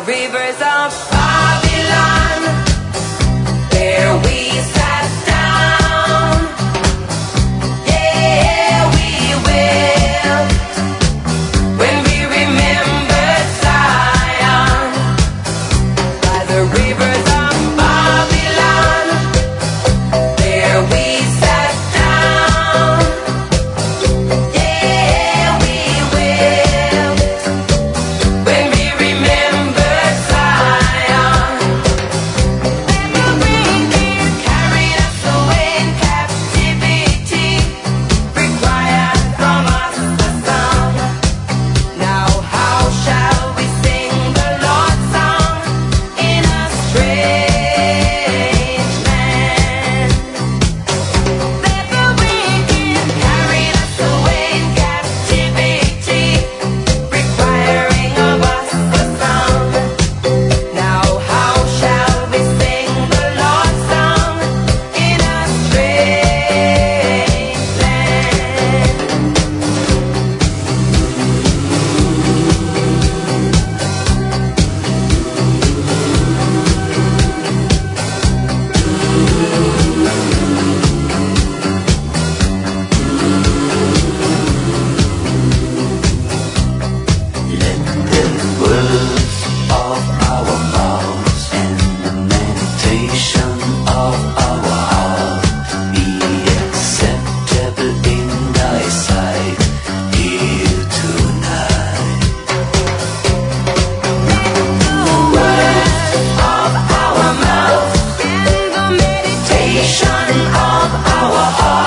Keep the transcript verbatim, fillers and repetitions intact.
rivers of Babylon, there we sat down. Yeah, we will, when we remember Zion, by the rivers of Babylon, there we sat down. Yeah, we will, when we remember Zion. Memory carried us away in captivity, required from us a song. Now how shall we sing the Lord's song in a strange land? That the wicked carried us away in captivity, requiring of us a song. Now how shall we sing the Lord's song in a strange land? Let the words of our mouths and the meditation of our heart be acceptable in thy sight here tonight. Words of our mouth and the meditation of our heart